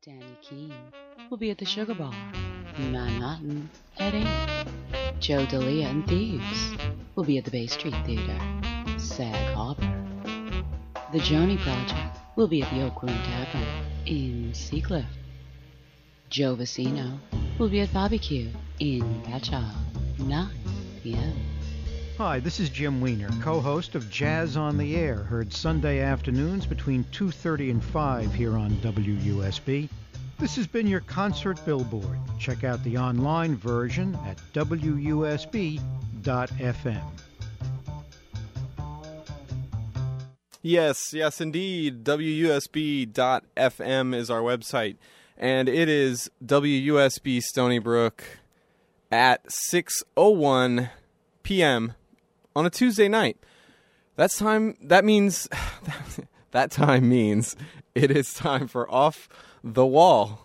Danny Keene will be at the Sugar Bar, Manhattan, at 8. Joe Dalia and Thieves will be at the Bay Street Theater, Sag Harbor. The Joni Project will be at the Oak Room Tavern in Seacliff. Joe Vicino will be at Barbecue in Patchogue, 9 p.m. Hi, this is Jim Weiner, co-host of Jazz on the Air, heard Sunday afternoons between 2:30 and 5 here on WUSB. This has been your concert billboard. Check out the online version at WUSB.FM. Yes, indeed. WUSB.FM is our website. And it is WUSB Stony Brook at 6:01 p.m. on a Tuesday night. That means it is time for Off the Wall.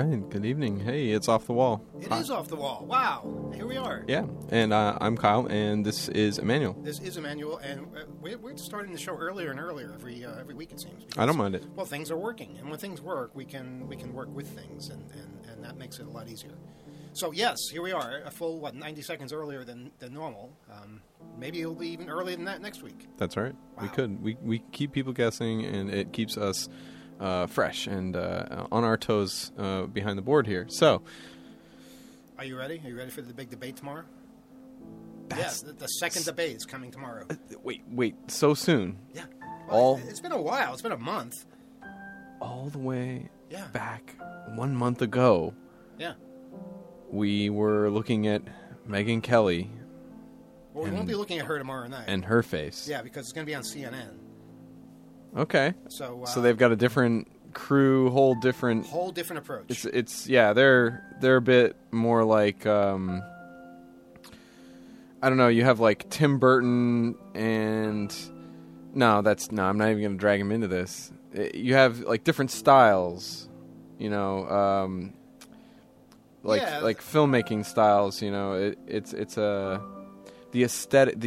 right. Good evening. Hey, it's Off the Wall. It is Off the Wall. Wow. Here we are. Yeah. And I'm Kyle, and this is Emmanuel. This is Emmanuel, and we're starting the show earlier and earlier every week, it seems. Because, I don't mind it. Well, things are working, and when things work, we can work with things, and that makes it a lot easier. So, yes, here we are, a full, 90 seconds earlier than normal. Maybe it'll be even earlier than that next week. That's right. Wow. We could. We keep people guessing, and it keeps us fresh and on our toes behind the board here. So, are you ready? Are you ready for the big debate tomorrow? Yes, the second debate is coming tomorrow. Wait, so soon? Yeah. It's been a while. It's been a month. All the way Yeah. back 1 month ago, Yeah. we were looking at Megyn Kelly Well, we won't be looking at her tomorrow night. and her face. Yeah, because it's going to be on CNN. Okay. So they've got a different crew, whole different approach. It's yeah, they're a bit more like I don't know, you have like Tim Burton and I'm not even going to drag him into this. You have like different styles, you know, like filmmaking styles, you know. It's the aesthetic,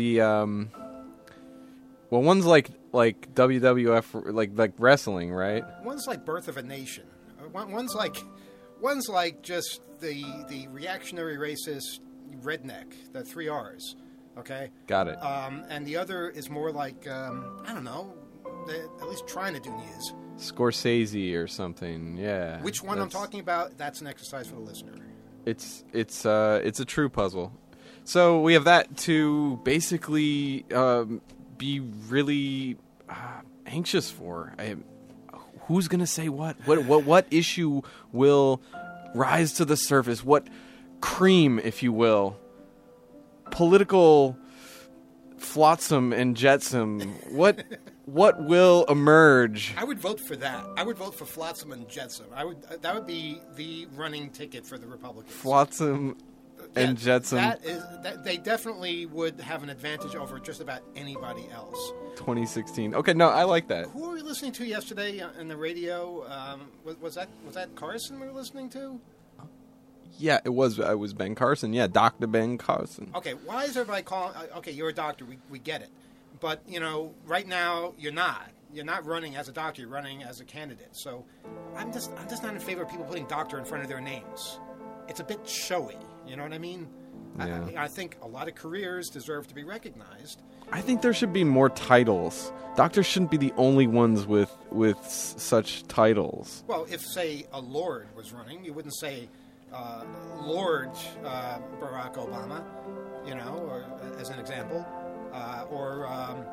well, one's like WWF, like wrestling, right? One's like Birth of a Nation. One's like just the reactionary racist redneck, the 3 R's. Okay. Got it. And the other is more like I don't know, they're at least trying to do news. Scorsese or something. Yeah. Which one I'm talking about? That's an exercise for the listener. It's a true puzzle. So we have that to basically be really anxious for. Who's going to say what? What issue will rise to the surface? What cream, if you will? Political flotsam and jetsam. What will emerge? I would vote for that. I would vote for flotsam and jetsam. That would be the running ticket for the Republicans. Flotsam and jetsam. That they definitely would have an advantage over just about anybody else. 2016. Okay, no, I like that. Who were we listening to yesterday on the radio? Was that Carson we were listening to? Yeah, it was. I was Ben Carson. Yeah, Dr. Ben Carson. Okay, why is everybody calling? Okay, you're a doctor. We get it, but right now you're not. You're not running as a doctor. You're running as a candidate. So I'm just not in favor of people putting doctor in front of their names. It's a bit showy. You know what I mean? Yeah. I think a lot of careers deserve to be recognized. I think there should be more titles. Doctors shouldn't be the only ones with such titles. Well, if, say, a lord was running, you wouldn't say Lord Barack Obama, or as an example, or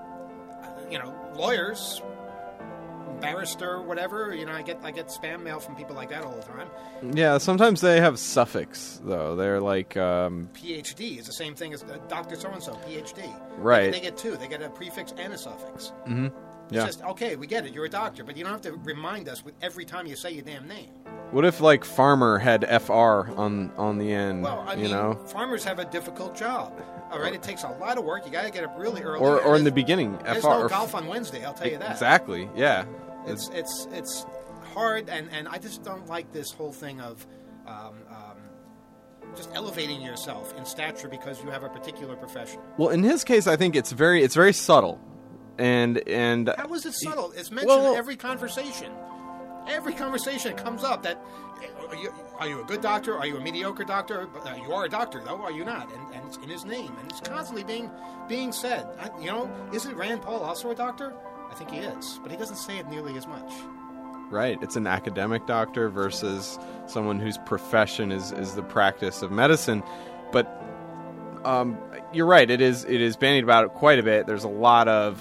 lawyers, barrister, whatever. I get spam mail from people like that all the time. Yeah, sometimes they have suffix though. They're like PhD is the same thing as Dr. So-and-so, PhD. Right. They get two. They get a prefix and a suffix. Mm-hmm. Yeah. It's just, okay, we get it. You're a doctor, but you don't have to remind us with every time you say your damn name. What if like farmer had FR on the end? Well, I mean, farmers have a difficult job. All right, it takes a lot of work. You got to get up really early. Or in the beginning, there's FR. no golf on Wednesday. I'll tell you that. Exactly. Yeah. It's hard, and I just don't like this whole thing of just elevating yourself in stature because you have a particular profession. Well, in his case, I think it's very subtle, and how is it subtle? It's mentioned in every conversation. Every conversation comes up that are you a good doctor? Are you a mediocre doctor? You are a doctor, though. Are you not? And it's in his name, and it's constantly being said. Isn't Rand Paul also a doctor? I think he is, but he doesn't say it nearly as much. Right. It's an academic doctor versus someone whose profession is the practice of medicine. But you're right. It is bandied about quite a bit. There's a lot of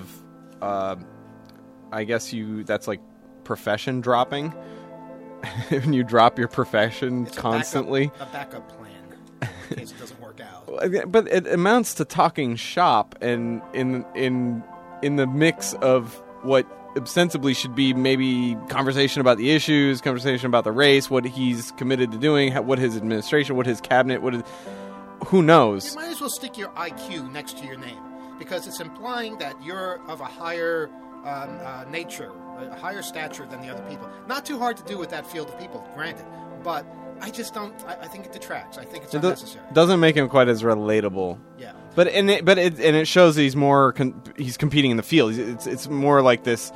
I guess that's like profession dropping. When you drop your profession it's constantly. A backup plan in case it doesn't work out. But it amounts to talking shop, and in the mix of what ostensibly should be maybe conversation about the issues, conversation about the race, what he's committed to doing, what his administration, what his cabinet, who knows? You might as well stick your IQ next to your name, because it's implying that you're of a higher nature, a higher stature than the other people. Not too hard to do with that field of people, granted. but I just don't. I think it detracts. I think it's unnecessary. Doesn't make him quite as relatable. Yeah. But it shows that he's more he's competing in the field. It's more like this.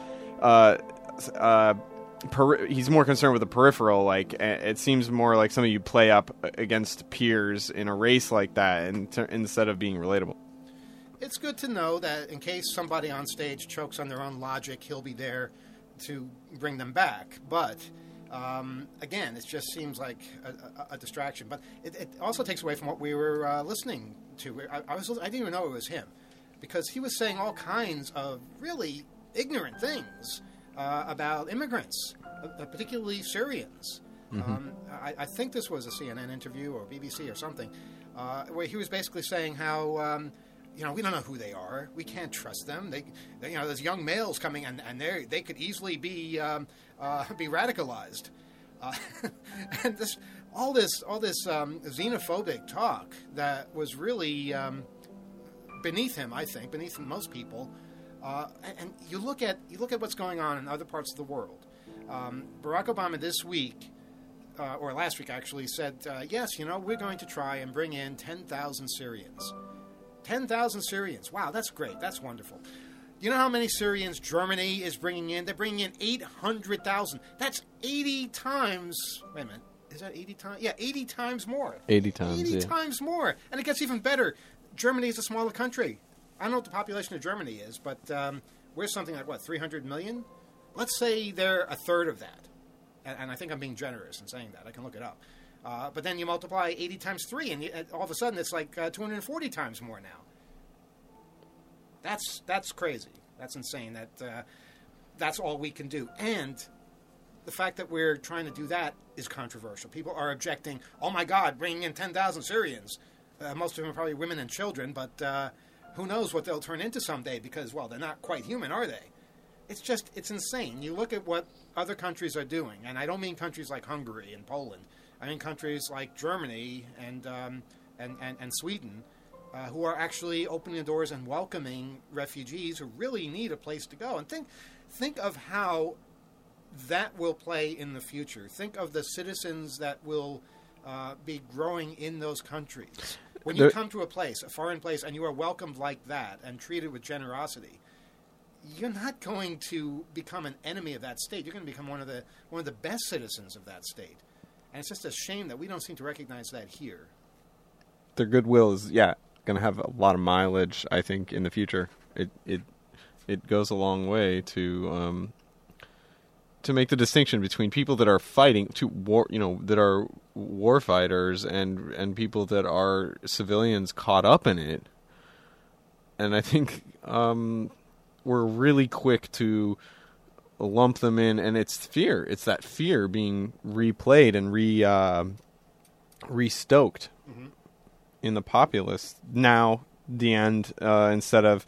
He's more concerned with the peripheral. Like, it seems more like something you play up against peers in a race like that, instead of being relatable. It's good to know that in case somebody on stage chokes on their own logic, he'll be there to bring them back. But again, it just seems like a distraction. But it also takes away from what we were listening to. I didn't even know it was him, because he was saying all kinds of really ignorant things about immigrants, particularly Syrians. Mm-hmm. I think this was a CNN interview or BBC or something, where he was basically saying how we don't know who they are. We can't trust them. They there's young males coming, and they could easily be radicalized. And all this xenophobic talk that was really beneath him, I think, beneath most people. And you look at what's going on in other parts of the world. Barack Obama this week, or last week actually, said, yes, we're going to try and bring in 10,000 Syrians. 10,000 Syrians. Wow, that's great. That's wonderful. You know how many Syrians Germany is bringing in? They're bringing in 800,000. That's 80 times. Wait a minute. Is that 80 times? Yeah, 80 times more. 80 times, 80 times more. And it gets even better. Germany is a smaller country. I don't know what the population of Germany is, but we're something like, 300 million? Let's say they're a third of that. And I think I'm being generous in saying that. I can look it up. But then you multiply 80 times 3, and all of a sudden it's like 240 times more now. That's crazy. That's insane. That's all we can do. And the fact that we're trying to do that is controversial. People are objecting, oh my God, bringing in 10,000 Syrians. Most of them are probably women and children, but who knows what they'll turn into someday because, they're not quite human, are they? It's insane. You look at what other countries are doing, and I don't mean countries like Hungary and Poland. I mean countries like Germany and Sweden, who are actually opening the doors and welcoming refugees who really need a place to go. And think of how that will play in the future. Think of the citizens that will be growing in those countries. When you come to a foreign place, and you are welcomed like that and treated with generosity, you're not going to become an enemy of that state. You're going to become one of the best citizens of that state. And it's just a shame that we don't seem to recognize that here. Their goodwill is, going to have a lot of mileage, I think, in the future. It goes a long way to make the distinction between people that are fighting to war, that are war fighters and people that are civilians caught up in it. And I think we're really quick to lump them in, and it's fear. It's that fear being replayed and restoked in the populace. Now, the end, instead of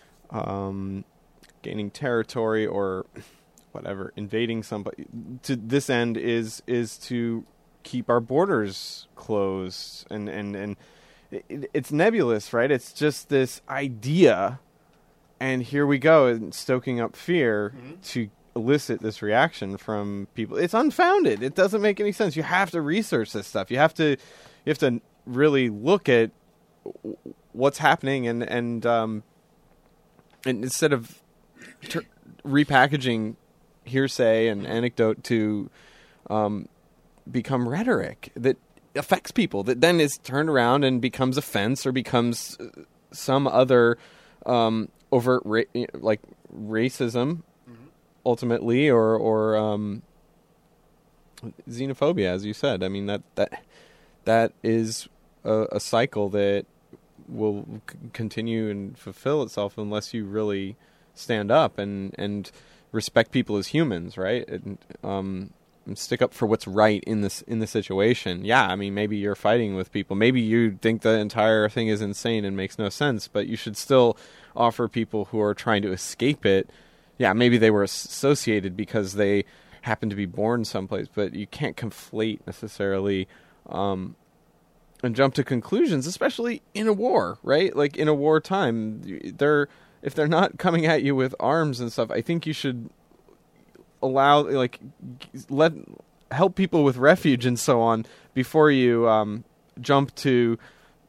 gaining territory or whatever, invading somebody, to this end is to keep our borders closed, and it's nebulous, right? It's just this idea, and here we go, stoking up fear to elicit this reaction from people. It's unfounded. It doesn't make any sense. You have to research this stuff. You have to really look at what's happening, and instead of repackaging hearsay and anecdote to become rhetoric that affects people, that then is turned around and becomes offense or becomes some other overt like racism, ultimately, or xenophobia, as you said. I mean, that is a cycle that will continue and fulfill itself unless you really stand up and respect people as humans, right? And stick up for what's right in the situation. Yeah, I mean, maybe you're fighting with people. Maybe you think the entire thing is insane and makes no sense, but you should still offer people who are trying to escape it. Yeah, maybe they were associated because they happened to be born someplace, but you can't conflate necessarily and jump to conclusions, especially in a war, right? Like in a wartime, if they're not coming at you with arms and stuff, I think you should let help people with refuge and so on before you jump to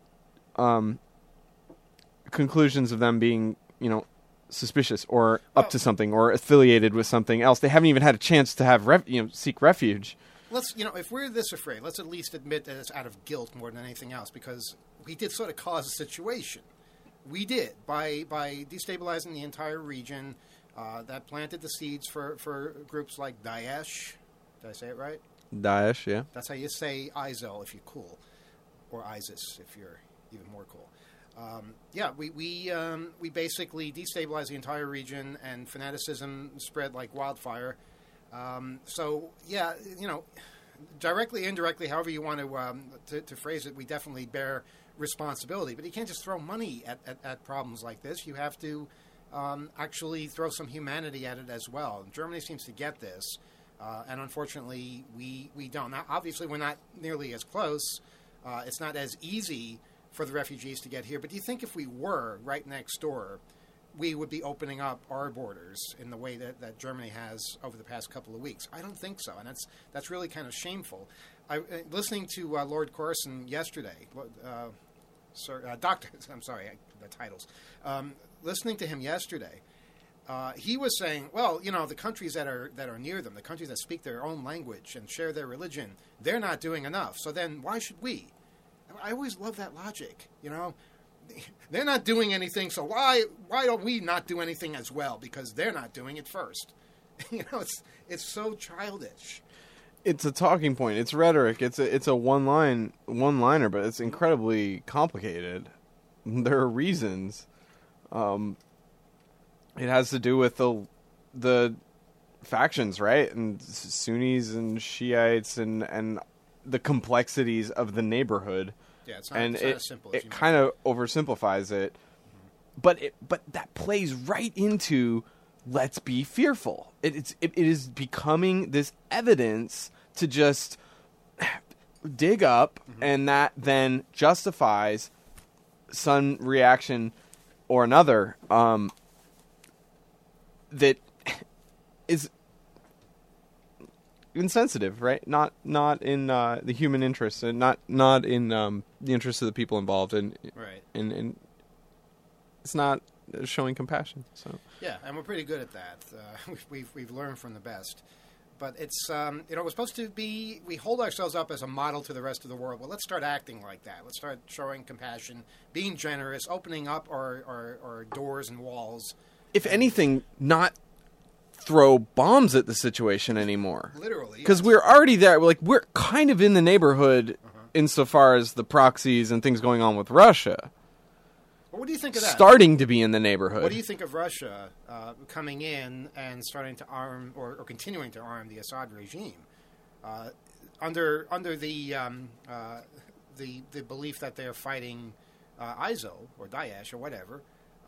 conclusions of them being, suspicious or up to something or affiliated with something else. They haven't even had a chance to have seek refuge. Let's, if we're this afraid, let's at least admit that it's out of guilt more than anything else, because we did sort of cause a situation. We did by destabilizing the entire region. That planted the seeds for groups like Daesh. Did I say it right? Daesh, yeah. That's how you say ISIL if you're cool, or ISIS if you're even more cool. We basically destabilized the entire region, and fanaticism spread like wildfire. Directly, indirectly, however you want to phrase it, we definitely bear responsibility. But you can't just throw money at problems like this. You have to actually throw some humanity at it as well. And Germany seems to get this, and unfortunately, we don't. Now, obviously, we're not nearly as close. It's not as easy for the refugees to get here. But do you think if we were right next door, we would be opening up our borders in the way that Germany has over the past couple of weeks? I don't think so, and that's really kind of shameful. Listening to Lord Corson yesterday, Doctor, I'm sorry, the titles. Listening to him yesterday, he was saying, well, the countries that are near them, the countries that speak their own language and share their religion, they're not doing enough. So then why should we? I always love that logic, They're not doing anything, so why don't we not do anything as well? Because they're not doing it first. It's so childish. It's a talking point. It's rhetoric. It's a one-liner, but it's incredibly complicated. There are reasons. It has to do with the factions, right? And Sunnis and Shiites and the complexities of the neighborhood. Yeah, it's not as simple as it kind of oversimplifies it. Mm-hmm. But that plays right into let's be fearful. It is becoming this evidence to just dig up, mm-hmm. and that then justifies some reaction or another that is insensitive, right? Not in the human interest, and not in the interest of the people involved, and right. And it's not showing compassion. So yeah, and we're pretty good at that. We've learned from the best. But it's we're supposed to be. We hold ourselves up as a model to the rest of the world. Well, let's start acting like that. Let's start showing compassion, being generous, opening up our doors and walls. If anything, not throw bombs at the situation anymore. Literally, because we're already there. We're kind of in the neighborhood insofar as the proxies and things going on with Russia. Well, what do you think of that? Starting to be in the neighborhood. What do you think of Russia coming in and starting to arm or continuing to arm the Assad regime under the belief that they're fighting ISIL or Daesh or whatever?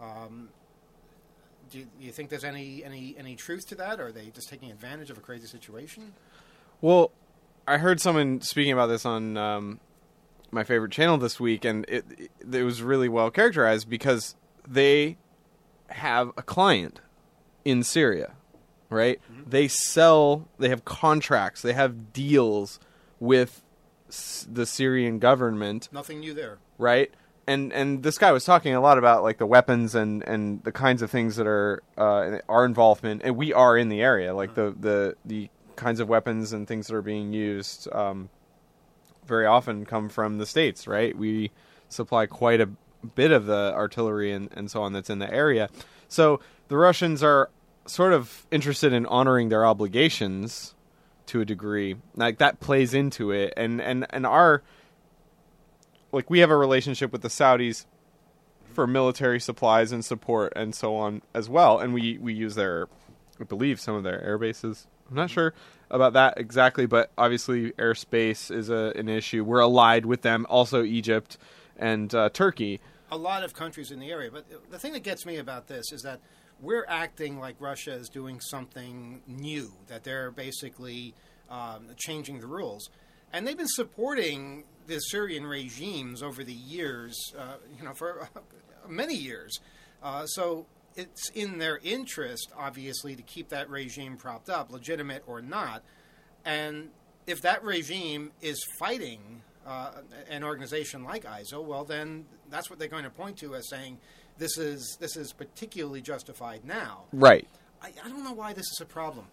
Do you think there's any truth to that, or are they just taking advantage of a crazy situation? Well, I heard someone speaking about this on my favorite channel this week, and it was really well characterized because they have a client in Syria, right? Mm-hmm. They have contracts, they have deals with the Syrian government. Nothing new there. Right? And this guy was talking a lot about like the weapons and the kinds of things that are our involvement, and we are in the area, like the kinds of weapons and things that are being used very often come from the States, right? We supply quite a bit of the artillery and so on that's in the area. So the Russians are sort of interested in honoring their obligations to a degree. Like that plays into it. And our, like, we have a relationship with the Saudis for military supplies and support and so on as well. And we use I believe, some of their air bases. I'm not sure about that exactly, but obviously airspace is an issue. We're allied with them, also Egypt and Turkey. A lot of countries in the area. But the thing that gets me about this is that we're acting like Russia is doing something new, that they're basically changing the rules. And they've been supporting the Syrian regimes over the years, for many years. So it's in their interest, obviously, to keep that regime propped up, legitimate or not. And if that regime is fighting an organization like ISIL, well, then that's what they're going to point to as saying this is particularly justified now. Right. I don't know why this is a problem.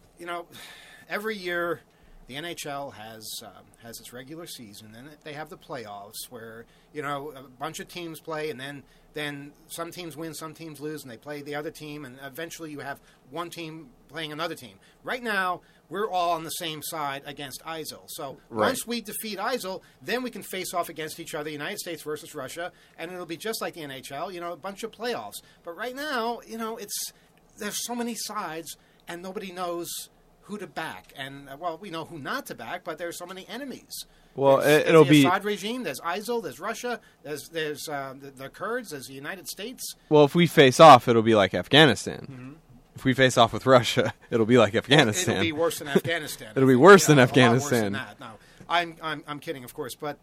Every year the NHL has its regular season, and they have the playoffs where a bunch of teams play, and then some teams win, some teams lose, and they play the other team, and eventually you have one team playing another team. Right now, we're all on the same side against ISIL. So once we defeat ISIL, then we can face off against each other, United States versus Russia, and it'll be just like the NHL, a bunch of playoffs. But right now, there's so many sides, and nobody knows who to back. And, we know who not to back, but there's so many enemies. Well, there's it'll the be Assad regime, there's ISIL, there's Russia, there's the Kurds, there's the United States. Well, if we face off, it'll be like Afghanistan. Mm-hmm. If we face off with Russia, it'll be like Afghanistan. It'll be worse than Afghanistan. It'll be worse than a Afghanistan. lot worse than that. No, I'm kidding, of course, but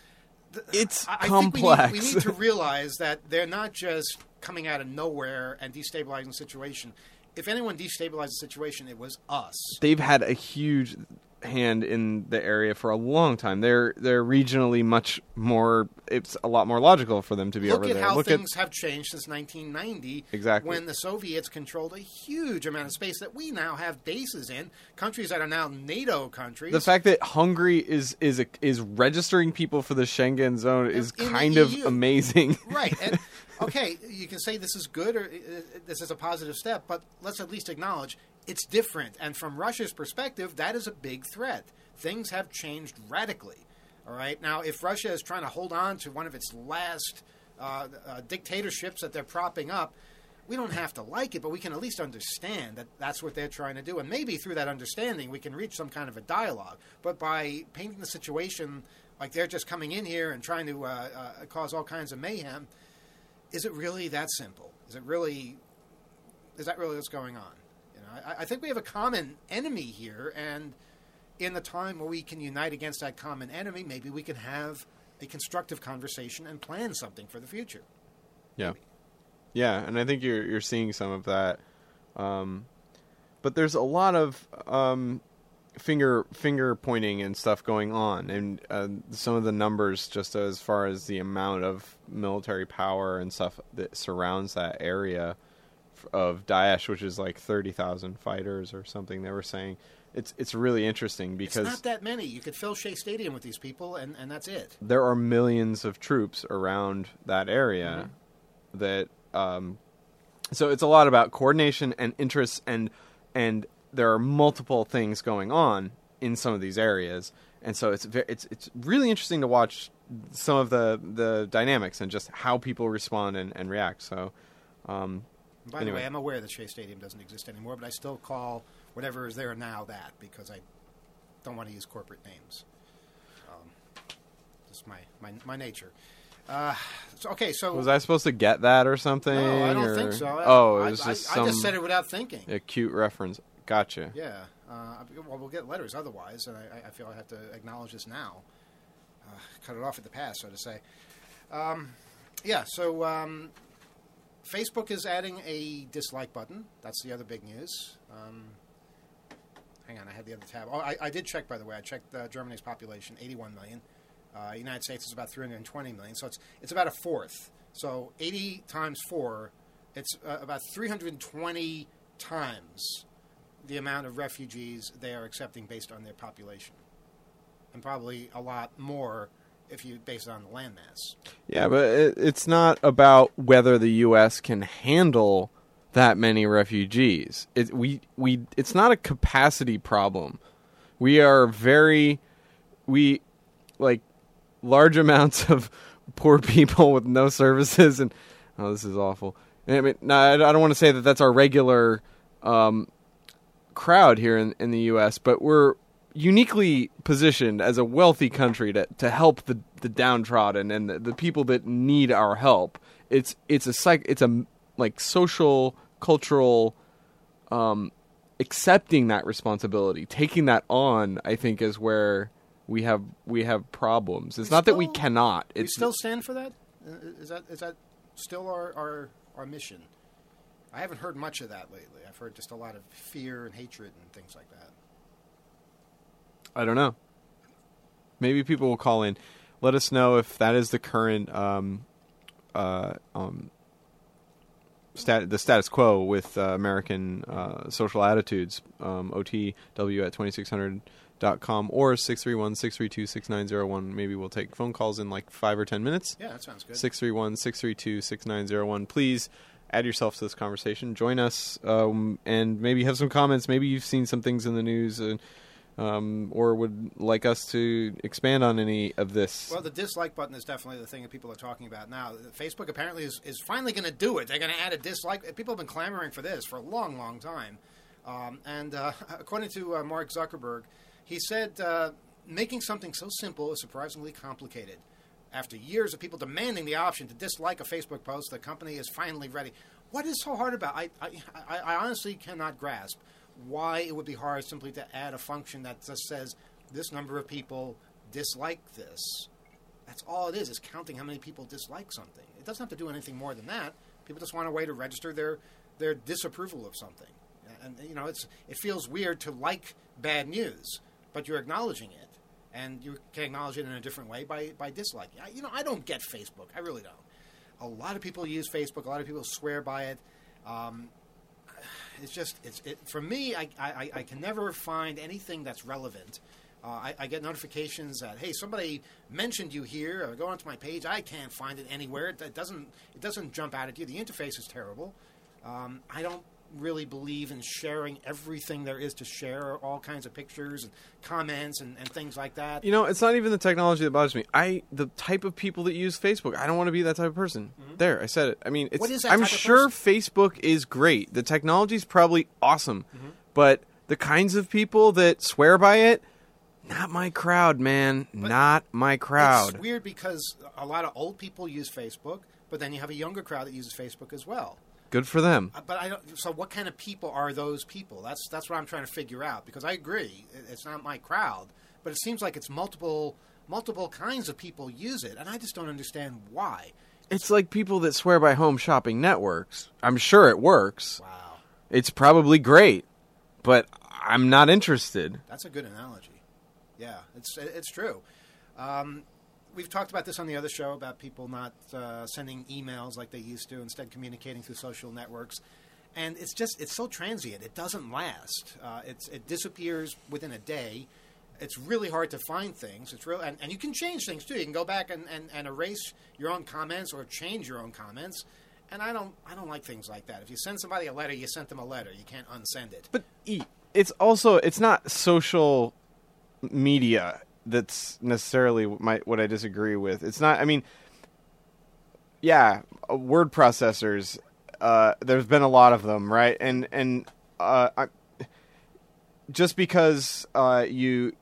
it's I complex. think we need to realize that they're not just coming out of nowhere and destabilizing the situation. If anyone destabilized the situation, it was us. They've had a huge hand in the area for a long time. They're regionally much more. It's a lot more logical for them to be over there. Look at how things have changed since 1990. Exactly. When the Soviets controlled a huge amount of space that we now have bases in, countries that are now NATO countries. The fact that Hungary is registering people for the Schengen zone is kind of amazing. Right. And, okay, you can say this is good or this is a positive step, but let's at least acknowledge it's different. And from Russia's perspective, that is a big threat. Things have changed radically. All right. Now, if Russia is trying to hold on to one of its last dictatorships that they're propping up, we don't have to like it, but we can at least understand that that's what they're trying to do. And maybe through that understanding, we can reach some kind of a dialogue. But by painting the situation like they're just coming in here and trying to cause all kinds of mayhem, is it really that simple? Is that really what's going on? I think we have a common enemy here, and in the time where we can unite against that common enemy, maybe we can have a constructive conversation and plan something for the future. Yeah. Maybe. Yeah, and I think you're seeing some of that. But there's a lot of finger pointing and stuff going on, and some of the numbers just as far as the amount of military power and stuff that surrounds that area of Daesh, which is like 30,000 fighters or something. They were saying it's really interesting because it's not that many. You could fill Shea Stadium with these people, and that's it. There are millions of troops around that area that. So it's a lot about coordination and interests, and there are multiple things going on in some of these areas, and so it's really interesting to watch some of the dynamics and just how people respond and react. So. By the way, I'm aware that Shea Stadium doesn't exist anymore, but I still call whatever is there now that because I don't want to use corporate names. Just my nature. So was I supposed to get that or something? No, I don't think so. It was just I just said it without thinking. A cute reference. Gotcha. Yeah. Well, we'll get letters otherwise, and I feel I have to acknowledge this now. Cut it off at the pass, so to say. Facebook is adding a dislike button. That's the other big news. Hang on, I had the other tab. Oh, I did check, by the way. I checked Germany's population, 81 million. United States is about 320 million, so it's about a fourth. So 80 times 4, it's about 320 times the amount of refugees they are accepting based on their population. And probably a lot more if you base it on the landmass. Yeah, but it's not about whether the U.S. can handle that many refugees. It's not a capacity problem. We are large amounts of poor people with no services, and this is awful. I mean, I don't want to say that that's our regular crowd here in the U.S., but we're uniquely positioned as a wealthy country to help the downtrodden and the people that need our help. It's a social, cultural, accepting that responsibility, taking that on, I think, is where we have problems. It's not that we cannot. We still stand for that? Is that still our mission? I haven't heard much of that lately. I've heard just a lot of fear and hatred and things like that. I don't know. Maybe people will call in. Let us know if that is the current the status quo with American social attitudes. OTW at 2600.com or 631-632-6901. Maybe we'll take phone calls in like 5 or 10 minutes. Yeah, that sounds good. 631-632-6901. Please add yourself to this conversation. Join us and maybe have some comments. Maybe you've seen some things in the news or would like us to expand on any of this. Well, the dislike button is definitely the thing that people are talking about now. Facebook apparently is finally going to do it. They're going to add a dislike. People have been clamoring for this for a long, long time. And according to Mark Zuckerberg, he said making something so simple is surprisingly complicated. After years of people demanding the option to dislike a Facebook post, the company is finally ready. What is so hard about it? I honestly cannot grasp why it would be hard simply to add a function that just says this number of people dislike this. That's all it is counting how many people dislike something. It doesn't have to do anything more than that. People just want a way to register their disapproval of something. And it feels weird to like bad news, but you're acknowledging it. And you can acknowledge it in a different way by disliking. I don't get Facebook. I really don't. A lot of people use Facebook. A lot of people swear by it. It's just for me. I can never find anything that's relevant. I get notifications that hey, somebody mentioned you here. Or go onto my page. I can't find it anywhere. It doesn't jump out at you. The interface is terrible. I don't really believe in sharing everything there is to share, all kinds of pictures and comments and things like that. It's not even the technology that bothers me. The type of people that use Facebook, I don't want to be that type of person. Mm-hmm. There, I said it. I mean, what is that I'm type sure of person? Facebook is great. The technology is probably awesome. Mm-hmm. But the kinds of people that swear by it, not my crowd, man. But not my crowd. It's weird because a lot of old people use Facebook, but then you have a younger crowd that uses Facebook as well. Good for them. But I don't. So, what kind of people are those people? That's what I'm trying to figure out. Because I agree, it's not my crowd, but it seems like it's multiple kinds of people use it, and I just don't understand why. It's like people that swear by home shopping networks. I'm sure it works. Wow, it's probably great, but I'm not interested. That's a good analogy. Yeah, it's true. We've talked about this on the other show about people not sending emails like they used to, instead communicating through social networks. And it's so transient. It doesn't last. It disappears within a day. It's really hard to find things. It's real, and you can change things too. You can go back and erase your own comments or change your own comments. And I don't like things like that. If you send somebody a letter, you sent them a letter. You can't unsend it. But it's not social media that's necessarily what I disagree with. It's not. I mean, yeah, word processors. There's been a lot of them, right? And just because you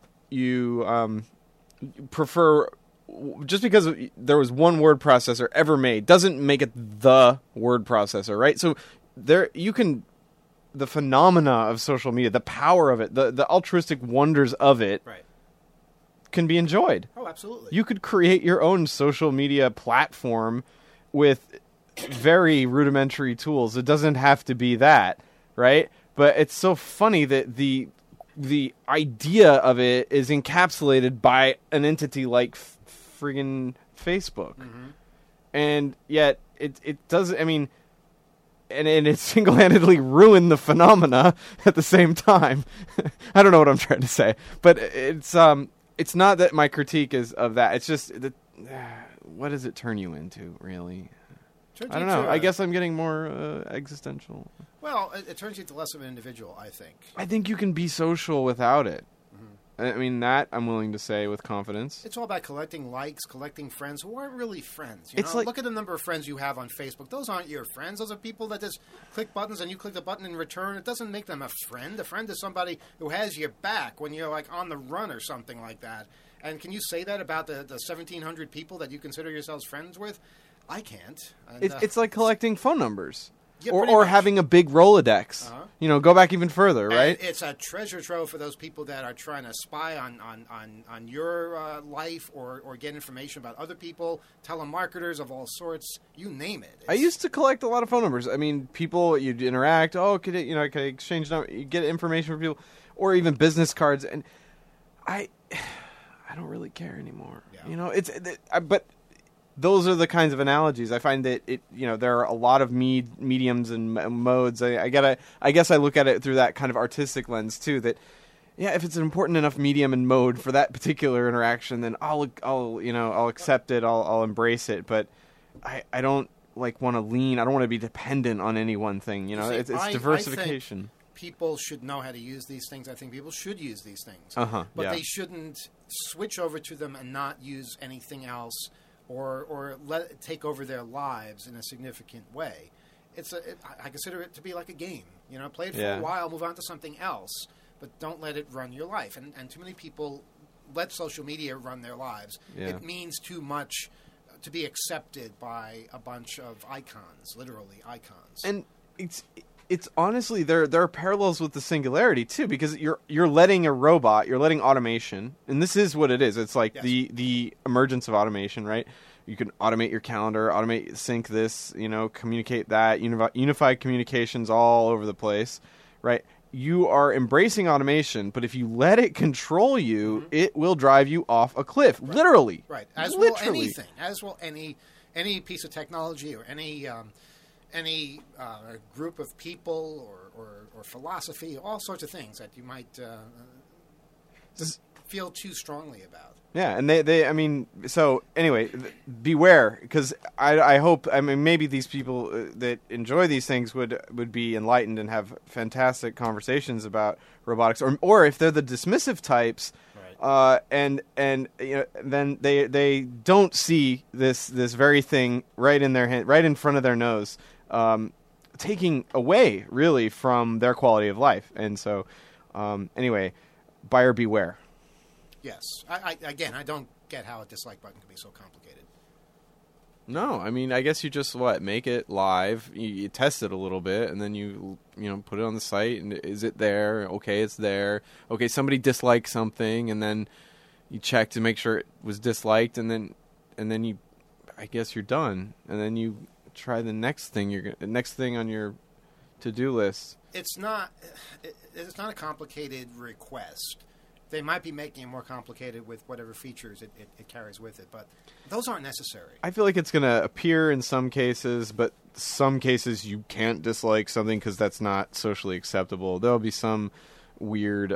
prefer, just because there was one word processor ever made doesn't make it the word processor, right? So the phenomena of social media, the power of it, the altruistic wonders of it, right, can be enjoyed. Oh, absolutely. You could create your own social media platform with very rudimentary tools. It doesn't have to be that, right? But it's so funny that the idea of it is encapsulated by an entity like friggin' Facebook. Mm-hmm. And yet it doesn't, I mean, and it single-handedly ruined the phenomena at the same time. I don't know what I'm trying to say, but it's not that my critique is of that. It's just that what does it turn you into, really? I don't know. I guess I'm getting more existential. Well, it turns you into less of an individual, I think. I think you can be social without it. Mm-hmm. I mean, that I'm willing to say with confidence. It's all about collecting likes, collecting friends who aren't really friends. It's like, look at the number of friends you have on Facebook. Those aren't your friends. Those are people that just click buttons and you click the button in return. It doesn't make them a friend. A friend is somebody who has your back when you're like on the run or something like that. And can you say that about the 1,700 people that you consider yourselves friends with? I can't. And, it's like collecting phone numbers. Yeah, or having a big Rolodex. Uh-huh. Go back even further, right? And it's a treasure trove for those people that are trying to spy on your life or get information about other people, telemarketers of all sorts, you name it. I used to collect a lot of phone numbers. I mean, people, you'd interact. Oh, could I exchange numbers? You get information from people, or even business cards. And I don't really care anymore. Yeah. You know, but those are the kinds of analogies. I find that there are a lot of mediums and modes. I guess I look at it through that kind of artistic lens too. That if it's an important enough medium and mode for that particular interaction, then I'll accept it. I'll embrace it. But I don't want to lean. I don't want to be dependent on any one thing. You know, See, it's I diversification. think people should know how to use these things. I think people should use these things. But they shouldn't switch over to them and not use anything else or let it take over their lives in a significant way. I consider it to be like a game. You know, play it for a while, move on to something else, but don't let it run your life. And too many people let social media run their lives. Yeah. It means too much to be accepted by a bunch of icons, literally icons. And it's honestly there are parallels with the singularity too, because you're letting a robot, you're letting automation, and this is what it is. It's like the emergence of automation, right? You can automate your calendar, sync this, communicate that, unified communications all over the place, right? You are embracing automation, but if you let it control you, it will drive you off a cliff, literally. Right. As literally. will anything. As will any piece of technology or any group of people or philosophy, all sorts of things that you might feel too strongly about. Yeah, and so anyway, beware, because I hope, maybe these people that enjoy these things would be enlightened and have fantastic conversations about robotics, or if they're the dismissive types, right. Then they don't see this very thing right in their hand, right in front of their nose, taking away really from their quality of life. And so, anyway, buyer beware. Yes. I don't get how a dislike button can be so complicated. No, I guess you just make it live. You test it a little bit, and then you put it on the site. And is it there? Okay, it's there. Okay, somebody disliked something, and then you check to make sure it was disliked, and then you, I guess you're done. And then you try the next thing on your to-do list. It's not a complicated request. They might be making it more complicated with whatever features it carries with it, but those aren't necessary. I feel like it's going to appear in some cases, but some cases you can't dislike something because that's not socially acceptable. There'll be some weird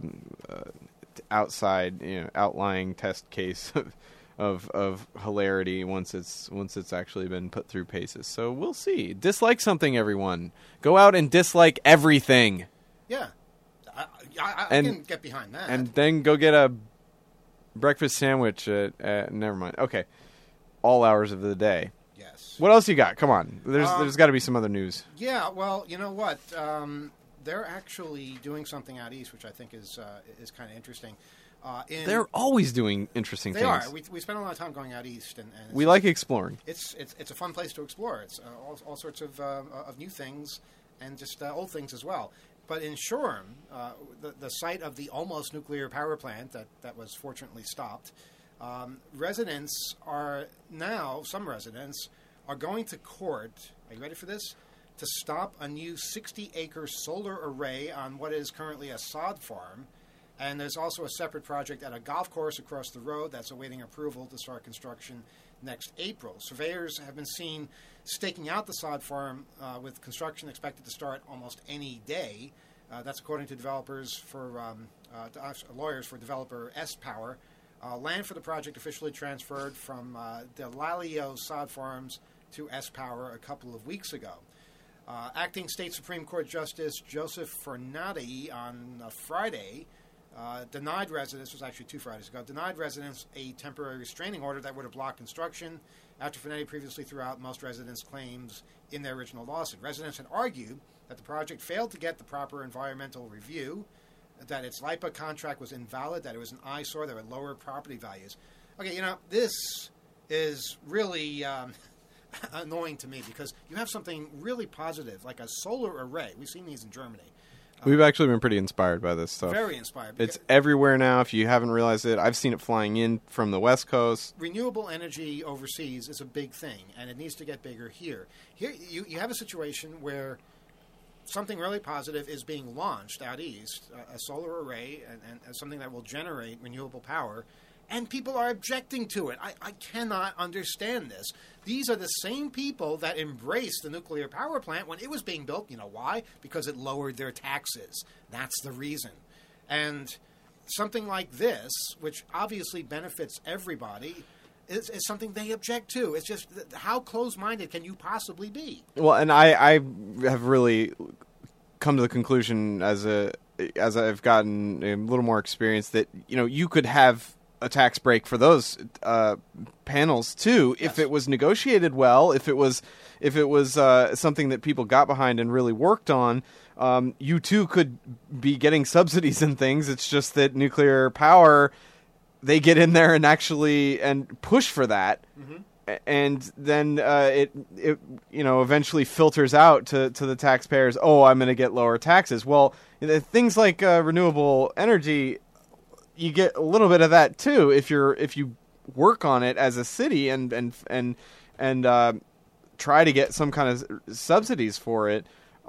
outside, outlying test case of hilarity once it's actually been put through paces. So we'll see. Dislike something, everyone. Go out and dislike everything. Yeah. I can get behind that. And then go get a breakfast sandwich at never mind. Okay. All hours of the day. Yes. What else you got? Come on. There's got to be some other news. Yeah, well, you know what? They're actually doing something out east, which I think is kind of interesting. They're always doing interesting things. They are. We spend a lot of time going out east, and we like exploring. It's a fun place to explore. It's all sorts of new things and just old things as well. But in Shoreham, the site of the almost nuclear power plant that was fortunately stopped, some residents are going to court. Are you ready for this? To stop a new 60-acre solar array on what is currently a sod farm. And there's also a separate project at a golf course across the road that's awaiting approval to start construction next April. Surveyors have been seen staking out the sod farm with construction expected to start almost any day. That's according to lawyers for developer S-Power. Land for the project officially transferred from Delalio Sod Farms to S-Power a couple of weeks ago. Acting State Supreme Court Justice Joseph Fernati on Friday denied residents, it was actually 2 Fridays ago, denied residents a temporary restraining order that would have blocked construction after Fernati previously threw out most residents' claims in their original lawsuit. Residents had argued that the project failed to get the proper environmental review, that its LIPA contract was invalid, that it was an eyesore, there were lower property values. Okay, this is really annoying to me because you have something really positive, like a solar array. We've seen these in Germany. We've actually been pretty inspired by this stuff. Very inspired. It's everywhere now. If you haven't realized it, I've seen it flying in from the West Coast. Renewable energy overseas is a big thing, and it needs to get bigger here. Here, you have a situation where something really positive is being launched out east, a solar array and something that will generate renewable power, and people are objecting to it. I cannot understand this. These are the same people that embraced the nuclear power plant when it was being built. You know why? Because it lowered their taxes. That's the reason. And something like this, which obviously benefits everybody, is something they object to. It's just, how closed-minded can you possibly be? Well, and I have really come to the conclusion as I've gotten a little more experience that, you know, you could have a tax break for those panels too, if it was negotiated well, if it was something that people got behind and really worked on. You too could be getting subsidies and things. It's just that nuclear power, they get in there and actually push for that, and then it eventually filters out to the taxpayers. Oh, I'm going to get lower taxes. Well, things like renewable energy, you get a little bit of that too if you work on it as a city and try to get some kind of subsidies for it.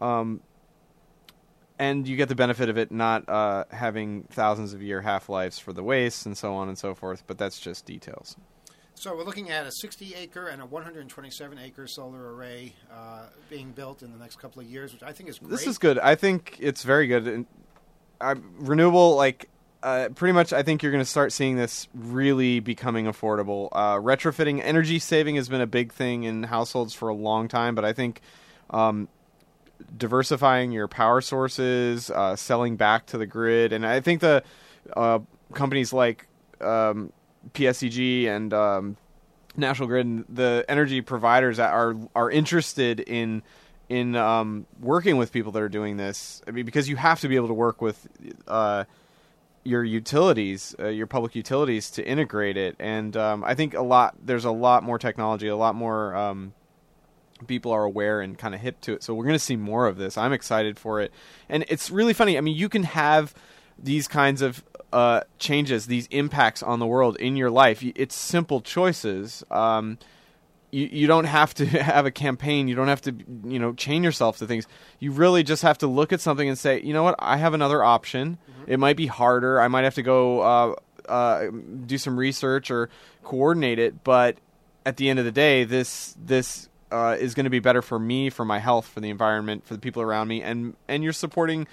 And you get the benefit of it not having thousands of year half-lives for the waste and so on and so forth, but that's just details. So we're looking at a 60-acre and a 127-acre solar array being built in the next couple of years, which I think is great. This is good. I think it's very good. Renewable, pretty much, I think you're going to start seeing this really becoming affordable. Retrofitting, energy saving has been a big thing in households for a long time, but I think diversifying your power sources, selling back to the grid, and I think the companies like PSEG and National Grid and the energy providers that are interested in working with people that are doing this. I mean, because you have to be able to work with your utilities, your public utilities, to integrate it. And I think there's a lot more technology, a lot more people are aware and kind of hip to it. So we're going to see more of this. I'm excited for it. And it's really funny. I mean, you can have these kinds of changes, these impacts on the world in your life. It's simple choices. You don't have to have a campaign. You don't have to, chain yourself to things. You really just have to look at something and say, you know what, I have another option. Mm-hmm. It might be harder. I might have to go do some research or coordinate it. But at the end of the day, this is going to be better for me, for my health, for the environment, for the people around me, and you're supporting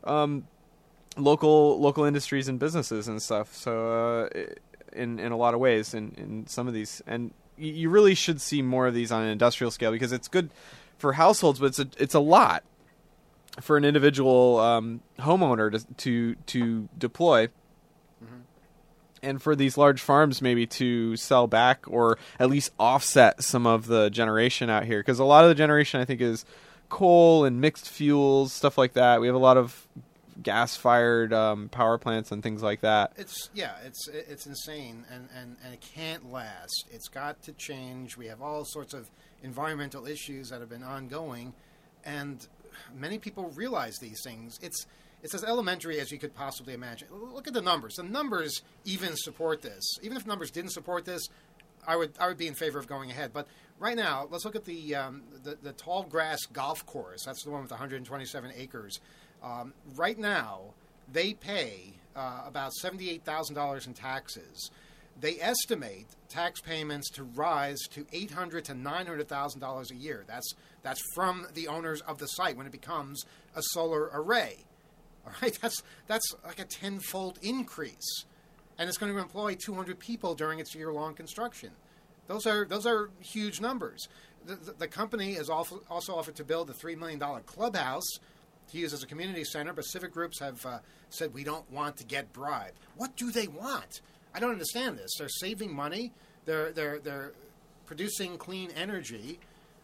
local industries and businesses and stuff. So in a lot of ways, in some of these, and you really should see more of these on an industrial scale, because it's good for households, but it's a lot for an individual homeowner to deploy. And for these large farms maybe to sell back or at least offset some of the generation out here. Because a lot of the generation, I think, is coal and mixed fuels, stuff like that. We have a lot of gas-fired power plants and things like that. It's insane, and it can't last. It's got to change. We have all sorts of environmental issues that have been ongoing, and many people realize these things. It's as elementary as you could possibly imagine. Look at the numbers. The numbers even support this. Even if numbers didn't support this, I would be in favor of going ahead. But right now, let's look at the Tall Grass Golf Course. That's the one with 127 acres. Right now, they pay about $78,000 in taxes. They estimate tax payments to rise to $800,000 to $900,000 a year. That's from the owners of the site when it becomes a solar array. All right, that's like a tenfold increase, and it's going to employ 200 people during its year-long construction. Those are huge numbers. The company has also offered to build a $3 million clubhouse to use as a community center, but civic groups have said we don't want to get bribed. What do they want? I don't understand this. They're saving money. They're producing clean energy.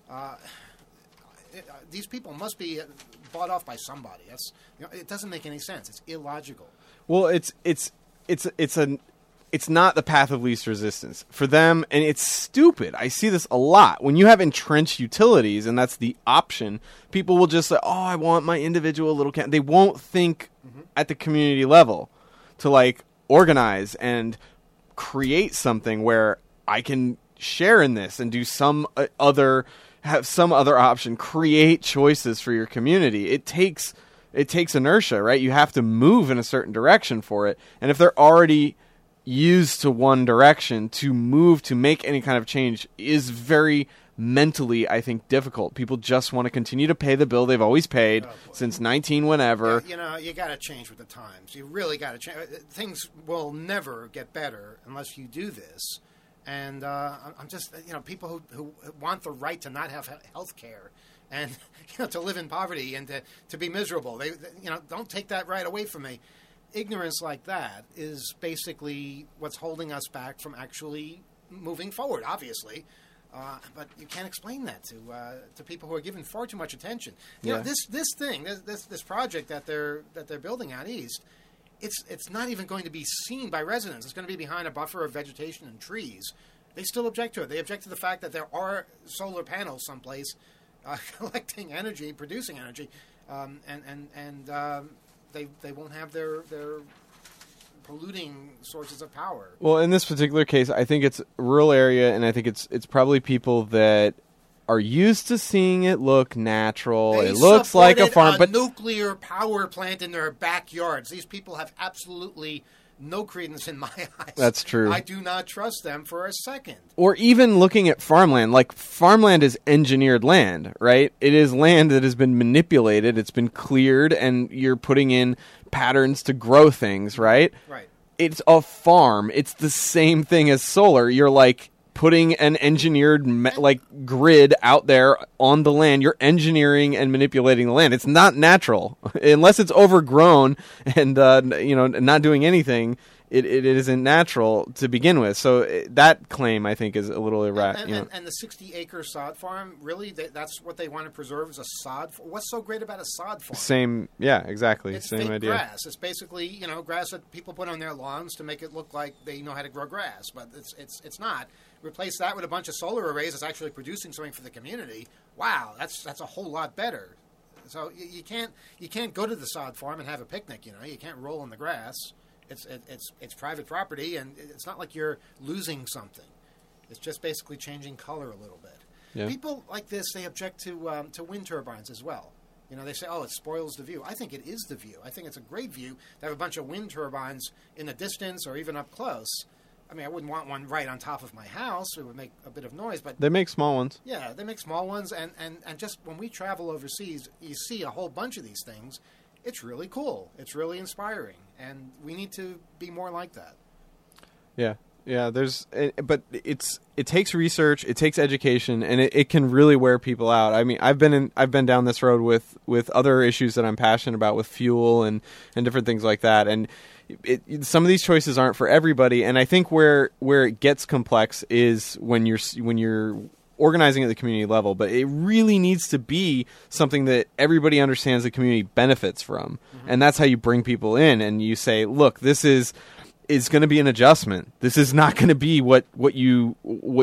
These people must be bought off by somebody. It doesn't make any sense. It's illogical. Well, it's not the path of least resistance for them, and it's stupid. I see this a lot. When you have entrenched utilities, and that's the option, people will just say, "Oh, I want my individual little They won't think at the community level to organize and create something where I can share in this and do some other have some other option. Create choices for your community. It takes inertia, right? You have to move in a certain direction for it. And if they're already used to one direction, to move to make any kind of change is very mentally, I think, difficult. People just want to continue to pay the bill they've always paid since 19 whenever. Yeah, you got to change with the times. You really got to change. Things will never get better unless you do this. And I'm just, people who want the right to not have health care and to live in poverty and to be miserable. They don't take that right away from me. Ignorance like that is basically what's holding us back from actually moving forward, obviously. But you can't explain that to people who are given far too much attention. This project that they're building out east, it's not even going to be seen by residents. It's going to be behind a buffer of vegetation and trees. They still object to it. They object to the fact that there are solar panels someplace collecting energy, producing energy, and they won't have their polluting sources of power. Well, in this particular case, I think it's a rural area, and I think it's probably people that are used to seeing it look natural. It looks like a farm, but nuclear power plant in their backyards. These people have absolutely no credence in my eyes. That's true. I do not trust them for a second. Or even looking at farmland. Like, farmland is engineered land, right? It is land that has been manipulated. It's been cleared, and you're putting in patterns to grow things, right? Right. It's a farm. It's the same thing as solar. You're like putting an engineered grid out there on the land. You're engineering and manipulating the land. It's not natural unless it's overgrown and not doing anything. It isn't natural to begin with. So that claim, I think, is a little irrational. And the 60-acre sod farm, really, that's what they want to preserve is a sod. What's so great about a sod farm? Exactly. It's same fake idea. Grass. It's basically grass that people put on their lawns to make it look like they know how to grow grass, but it's not. Replace that with a bunch of solar arrays that's actually producing something for the community. Wow, that's a whole lot better. So you can't go to the sod farm and have a picnic. You can't roll in the grass. It's private property, and it's not like you're losing something. It's just basically changing color a little bit. Yeah. People like this, they object to wind turbines as well. They say, it spoils the view. I think it is the view. I think it's a great view to have a bunch of wind turbines in the distance or even up close. I mean, I wouldn't want one right on top of my house. It would make a bit of noise. But they make small ones. Yeah, they make small ones. And just when we travel overseas, you see a whole bunch of these things. It's really cool. It's really inspiring. And we need to be more like that. Yeah. But it takes research, it takes education, and it can really wear people out. I mean, I've been down this road with other issues that I'm passionate about, with fuel and different things like that. And some of these choices aren't for everybody. And I think where it gets complex is when you're organizing at the community level. But it really needs to be something that everybody understands the community benefits from, and that's how you bring people in. And you say, look, this is going to be an adjustment. This is not going to be what you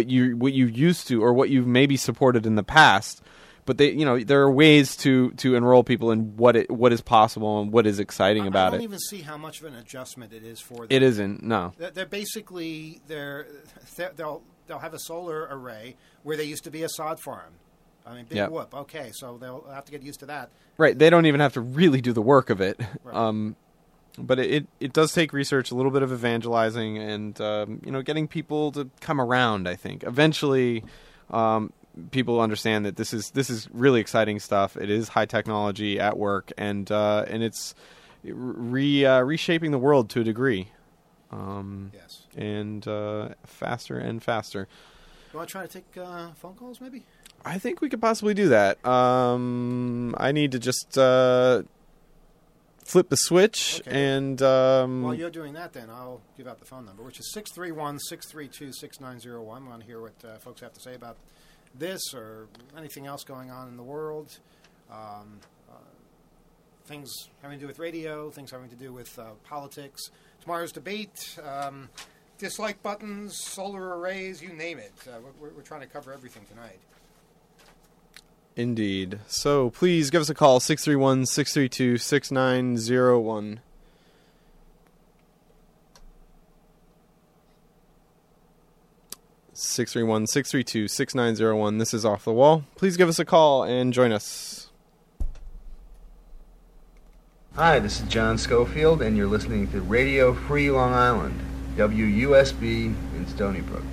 used to, or what you've maybe supported in the past. But there are ways to enroll people in what is possible and what is exciting about it. I don't even see how much of an adjustment it is for them. It isn't. No. They're basically they'll have a solar array where they used to be a sod farm. I mean, big whoop. Okay, so they'll have to get used to that. Right. They don't even have to really do the work of it. Right. But it does take research, a little bit of evangelizing, and getting people to come around. I think eventually people understand that this is really exciting stuff. It is high technology at work, and it's reshaping the world to a degree. Yes. And faster and faster. You want to try to take phone calls, maybe? I think we could possibly do that. I need to just flip the switch, and while you're doing that, then I'll give out the phone number, which is 631-632-6901. I want to hear what folks have to say about this or anything else going on in the world. Things having to do with radio, things having to do with politics. Tomorrow's debate, dislike buttons, solar arrays, you name it. We're trying to cover everything tonight. Indeed. So please give us a call, 631-632-6901. 631-632-6901. This is Off the Wall. Please give us a call and join us. Hi, this is John Schofield, and you're listening to Radio Free Long Island, WUSB in Stony Brook.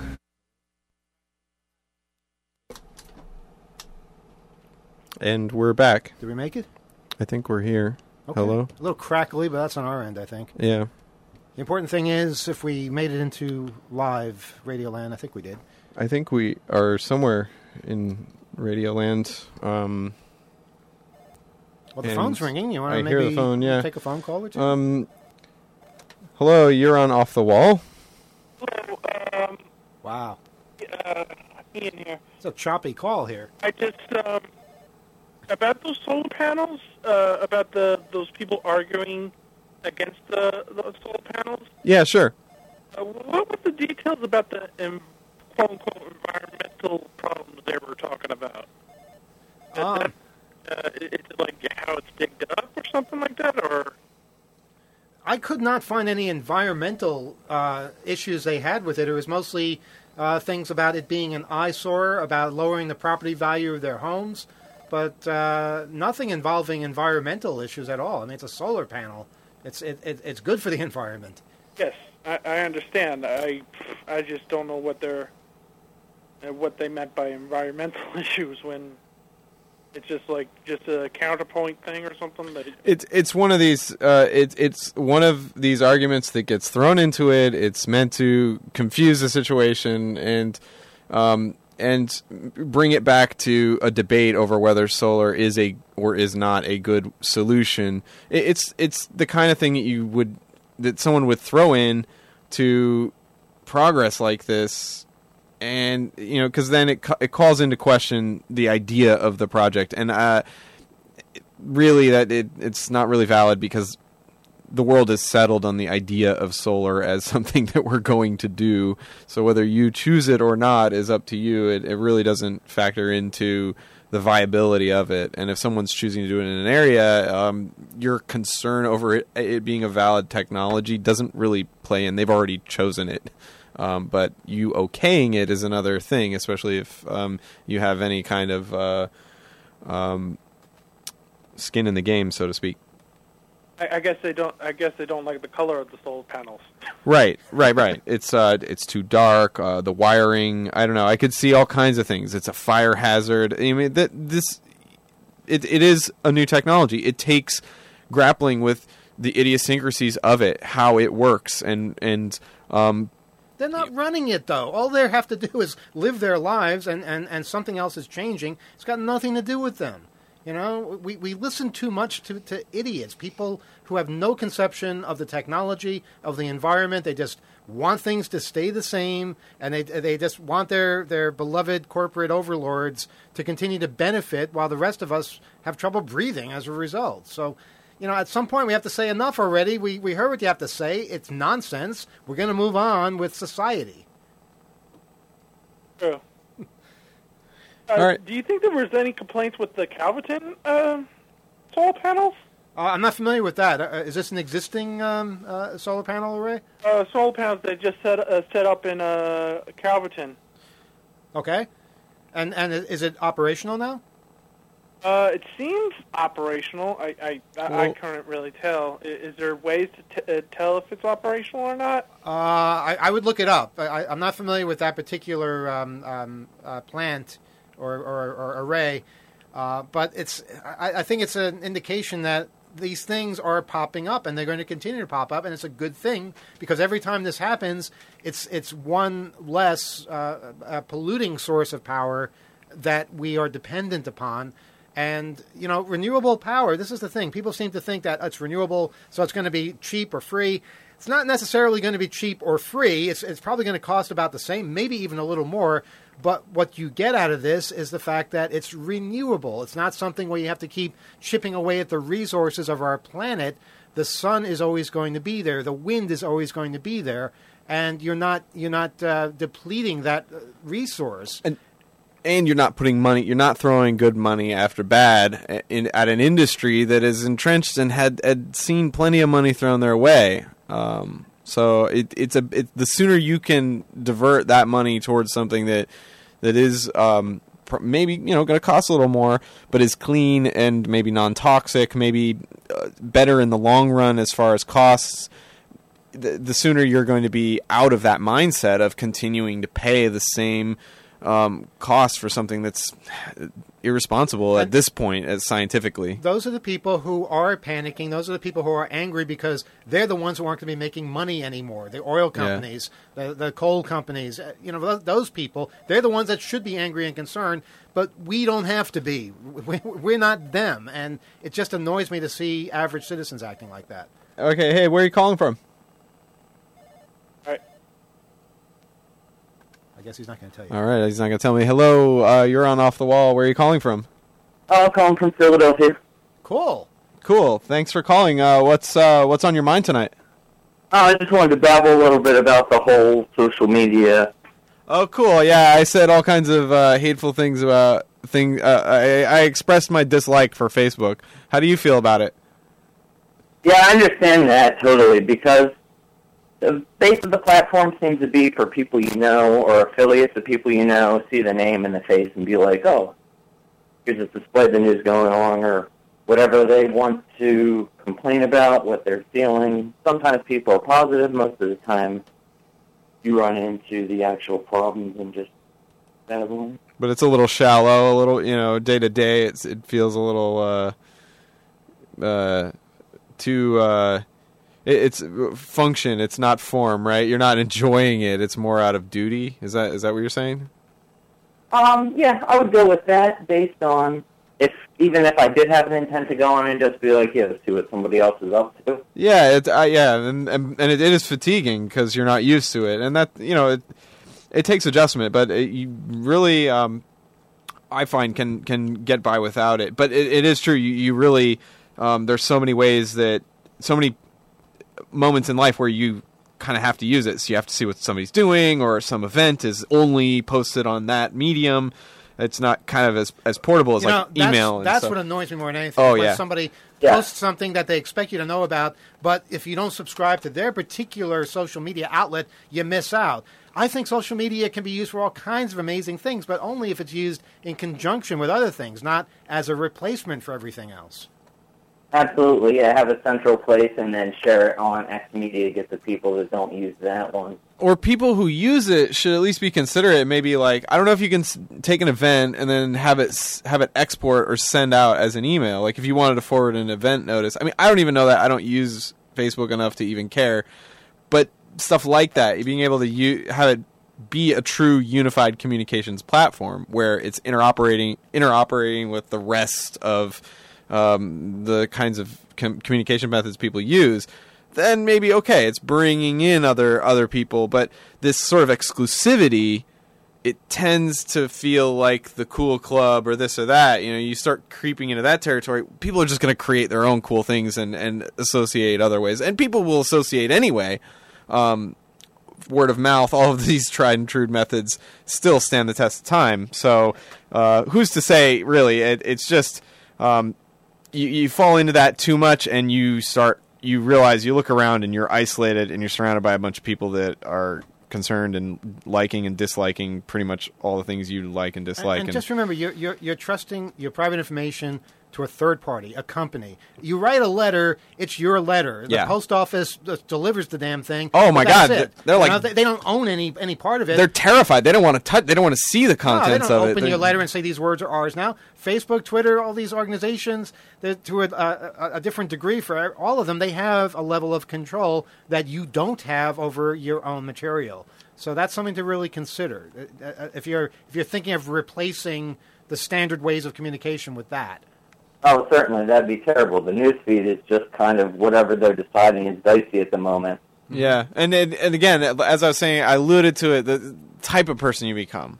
And we're back. Did we make it? I think we're here. Okay. Hello? A little crackly, but that's on our end, I think. Yeah. The important thing is if we made it into live Radioland. I think we did. I think we are somewhere in Radioland. Well, the phone's ringing. You want to I maybe hear the phone, yeah. take a phone call or two? Hello, you're on Off the Wall. Hello, Wow. Ian here. It's a choppy call here. I just, about those solar panels, about those people arguing against the solar panels. Yeah, sure. What were the details about the quote-unquote environmental problems they were talking about? Is it like how it's digged up or something like that, or? I could not find any environmental issues they had with it. It was mostly things about it being an eyesore, about lowering the property value of their homes, but nothing involving environmental issues at all. I mean, it's a solar panel. It's good for the environment. Yes, I understand. I just don't know what they meant by environmental issues when it's just a counterpoint thing or something. It's one of these. It's one of these arguments that gets thrown into it. It's meant to confuse the situation and bring it back to a debate over whether solar is or is not a good solution. It's the kind of thing that someone would throw in to progress like this. And, because then it calls into question the idea of the project. And really, it's not really valid because the world is settled on the idea of solar as something that we're going to do. So whether you choose it or not is up to you. It really doesn't factor into the viability of it. And if someone's choosing to do it in an area, your concern over it being a valid technology doesn't really play in. They've already chosen it. But you okaying it is another thing, especially if you have any kind of skin in the game, so to speak. I guess they don't like the color of the solar panels. Right. It's too dark. The wiring, I don't know. I could see all kinds of things. It's a fire hazard. I mean, it is a new technology. It takes grappling with the idiosyncrasies of it, how it works, and they're not running it, though. All they have to do is live their lives, and something else is changing. It's got nothing to do with them. We listen too much to idiots, people who have no conception of the technology, of the environment. They just want things to stay the same, and they just want their beloved corporate overlords to continue to benefit while the rest of us have trouble breathing as a result. So, at some point we have to say enough already. We heard what you have to say. It's nonsense. We're going to move on with society. True. All right. Do you think there was any complaints with the Calverton solar panels? I'm not familiar with that. Is this an existing solar panel array? Solar panels they just set up in Calverton. Okay. And is it operational now? It seems operational. I can't really tell. Is there ways to tell if it's operational or not? I would look it up. I'm not familiar with that particular plant or array, but I think it's an indication that these things are popping up, and they're going to continue to pop up, and it's a good thing because every time this happens, it's one less polluting source of power that we are dependent upon. And, renewable power, this is the thing. People seem to think that it's renewable, so it's going to be cheap or free. It's not necessarily going to be cheap or free. It's probably going to cost about the same, maybe even a little more. But what you get out of this is the fact that it's renewable. It's not something where you have to keep chipping away at the resources of our planet. The sun is always going to be there. The wind is always going to be there. And you're not depleting that resource. And you're not putting money. You're not throwing good money after bad at an industry that is entrenched and had seen plenty of money thrown their way. So the sooner you can divert that money towards something that is maybe going to cost a little more, but is clean and maybe non-toxic, maybe better in the long run as far as costs, the sooner you're going to be out of that mindset of continuing to pay the same cost for something that's irresponsible at this point, as scientifically. Those are the people who are panicking. Those are the people who are angry because they're the ones who aren't going to be making money anymore. The oil companies, the coal companies, those people, they're the ones that should be angry and concerned, but we don't have to be. We're not them, and it just annoys me to see average citizens acting like that. Okay, hey, where are you calling from? I guess he's not going to tell you. All right, he's not going to tell me. Hello, you're on Off the Wall. Where are you calling from? I'm calling from Philadelphia. Cool. Thanks for calling. What's on your mind tonight? I just wanted to babble a little bit about the whole social media. Oh, cool. Yeah, I said all kinds of hateful things about things. I expressed my dislike for Facebook. How do you feel about it? Yeah, I understand that totally, because the base of the platform seems to be for people you know or affiliates of people you know, see the name in the face and be like, oh, here's this display the news going on, or whatever they want to complain about, what they're feeling. Sometimes people are positive. Most of the time you run into the actual problems and just babbling. But it's a little shallow, a little, day to day. It feels a little too. It's function. It's not form, right? You're not enjoying it. It's more out of duty. Is that what you're saying? Yeah, I would go with that based on even if I did have an intent to go on and just be like, yeah, let's see what somebody else is up to. Yeah, and it is fatiguing because you're not used to it, and that it takes adjustment, but you really I find can get by without it. But it is true. You really there's so many ways so many moments in life where you kind of have to use it. So you have to see what somebody's doing, or some event is only posted on that medium. It's not kind of as portable as email. That's what annoys me more than anything. Oh, when yeah. somebody posts something that they expect you to know about, but if you don't subscribe to their particular social media outlet, you miss out. I think social media can be used for all kinds of amazing things, but only if it's used in conjunction with other things, not as a replacement for everything else. Absolutely, yeah. Have a central place and then share it on X Media. Get the people that don't use that one. Or people who use it should at least be considerate. Maybe I don't know if you can take an event and then have it export or send out as an email. Like if you wanted to forward an event notice. I mean, I don't even know that. I don't use Facebook enough to even care. But stuff like that, being able to have it be a true unified communications platform where it's interoperating with the rest of the kinds of communication methods people use, then maybe it's bringing in other people. But this sort of exclusivity, it tends to feel like the cool club or this or that. You start creeping into that territory. People are just going to create their own cool things and associate other ways, and people will associate anyway. Word of mouth, all of these tried and true methods still stand the test of time. So who's to say, really? It's just you fall into that too much, and you realize, you look around and you're isolated and you're surrounded by a bunch of people that are concerned and liking and disliking pretty much all the things you like and dislike. And just remember, you're trusting your private information to a third party, a company. You write a letter, it's your letter. The post office delivers the damn thing. Oh my God, they're they don't own any part of it. They're terrified. They don't want to touch. They don't want to see the contents of it. They don't open your letter and say these words are ours. Now, Facebook, Twitter, all these organizations, to a different degree for all of them, they have a level of control that you don't have over your own material. So that's something to really consider if you're thinking of replacing the standard ways of communication with that. Oh, certainly. That'd be terrible. The news feed is just kind of whatever they're deciding is dicey at the moment. Yeah. And again, as I was saying, I alluded to it, the type of person you become.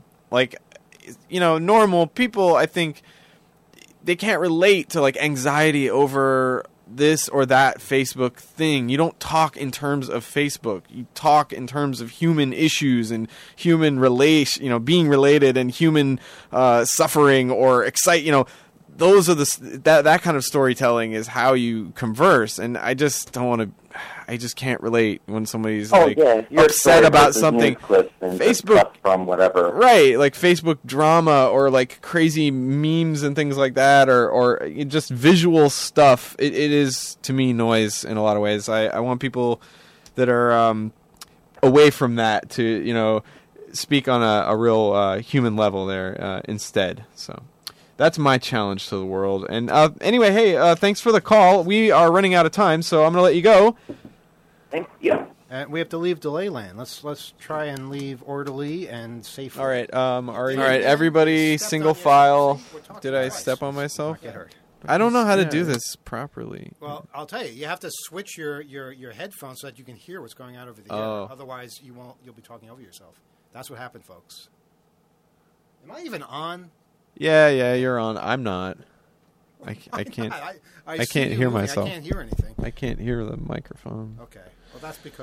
Normal people, I think, they can't relate to, anxiety over this or that Facebook thing. You don't talk in terms of Facebook. You talk in terms of human issues and human being related and human suffering or those are that kind of storytelling is how you converse, and I just don't want to. I just can't relate when somebody's upset about something. Facebook from whatever, right? Like Facebook drama or like crazy memes and things like that, or just visual stuff. It is to me noise in a lot of ways. I want people that are away from that to speak on a real human level there instead. So. That's my challenge to the world. And anyway, hey, thanks for the call. We are running out of time, so I'm going to let you go. Thank you. And we have to leave delay land. Let's try and leave orderly and safely. All right. All right, everybody, single file. Did I step on myself? Get hurt. I don't know how to do this properly. Well, I'll tell you. You have to switch your headphones so that you can hear what's going on over the air. Otherwise, you'll be talking over yourself. That's what happened, folks. Am I even on? Yeah, you're on. I'm not. I can't. I can't hear myself. I can't hear anything. I can't hear the microphone. Okay. Well, that's because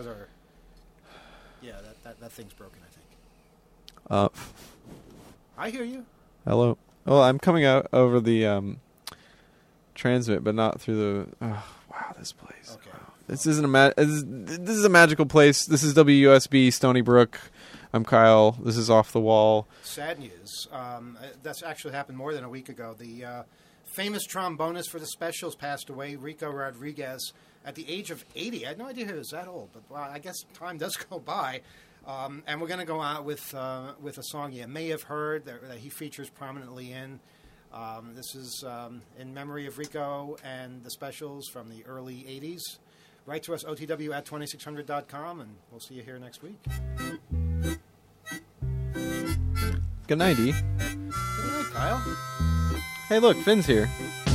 that thing's broken, I think. I hear you. Hello. Well, I'm coming out over the transmit, but not through the. Oh, wow, this place. Okay. Wow. This is a magical place. This is WUSB Stony Brook. I'm Kyle. This is Off the Wall. Sad news. That's actually happened more than a week ago. The famous trombonist for the Specials passed away, Rico Rodriguez, at the age of 80. I had no idea he was that old, but I guess time does go by. And we're going to go out with a song you may have heard that he features prominently in. This is in memory of Rico and the Specials from the early 80s. Write to us, otw@2600.com, and we'll see you here next week. Good night, E. Good night, Kyle. Hey, look, Finn's here.